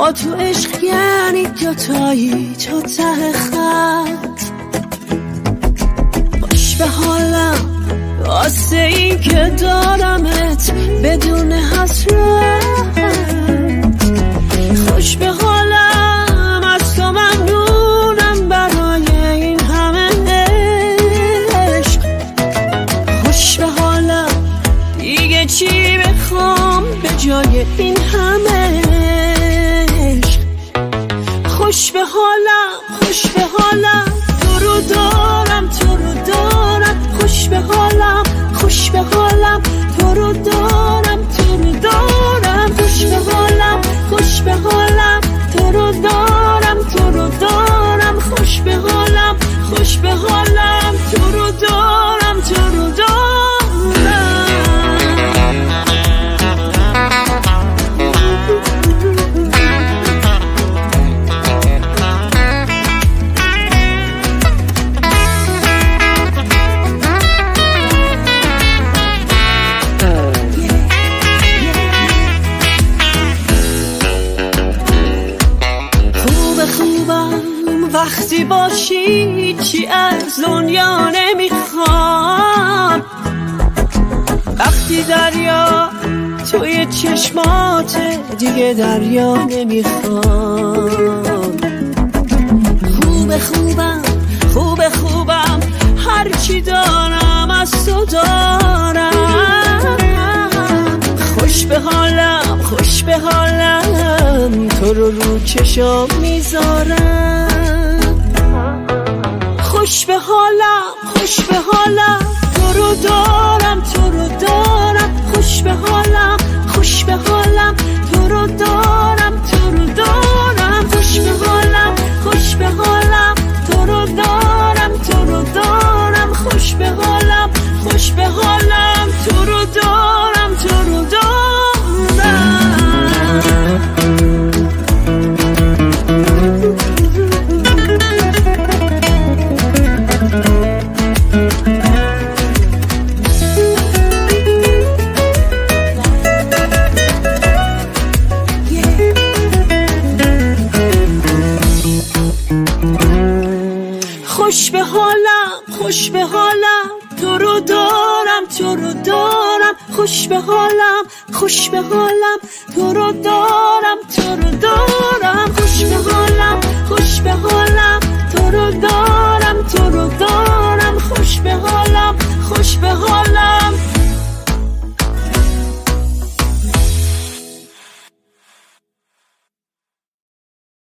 با تو عشق یعنی دوتایی تا ته خط. خوش به حالم واسه این که دارمت بدون حسرت. خوش به حالم از تو ممنونم برای این همه عشق. خوش به حالم دیگه چی بخوام به جای این همه عشق. خوش به حالم خوش به حالم تو رو دارم تو رو دارم. خوش به حالم خوش به حالم تو رو دارم تو رو دارم. خوش به حالم خوش به حالم تو رو دارم تو رو دارم. خوش به حالم خوش به حالم تو رو دارم تو رو دارم. وقتی باشی چی از دنیا نمیخوام. وقتی دریا توی چشمات دیگه دریا نمیخوام. خوبه خوبم خوبه خوبم هرچی دارم از تو دارم. خوش به حالم خوش به حالم تو رو چشام میذارم. خوش به حالم خوش به حالم تو رو دارم تو رو دارم. خوش به حالم خوش به حالم تو رو دارم تو رو دارم. خوش به حالم خوش به حالم تو رو دارم تو رو دارم. خوش به حالم خوش به حالم تو رو دارم تو رو دارم. خوش به حالم خوش به حالم تو رو دارم تو رو دارم. خوش به حالم خوش به حالم تو رو دارم تو رو دارم. خوش به حالم